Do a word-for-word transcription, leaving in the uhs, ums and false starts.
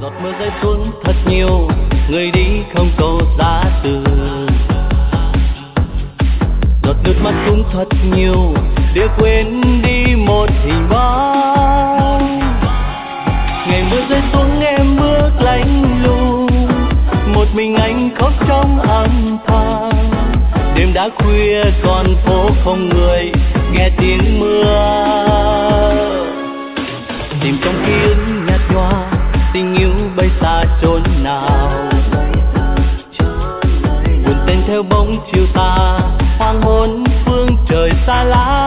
Giọt mưa rơi xuống thật nhiều, người đi không câu giá từ. Giọt nước mắt cũng thật nhiều, để quên đi một hình bóng. Ngày mưa rơi xuống em bước lạnh lùng, một mình anh khóc trong âm thầm. Đêm đã khuya con phố không người, nghe tiếng mưa. Tìm trong ký ức nhạt nhòa, tình yêu bay xa chốn nào. Buồn tên theo bóng chiều tà, hoàng hôn phương trời xa lạ.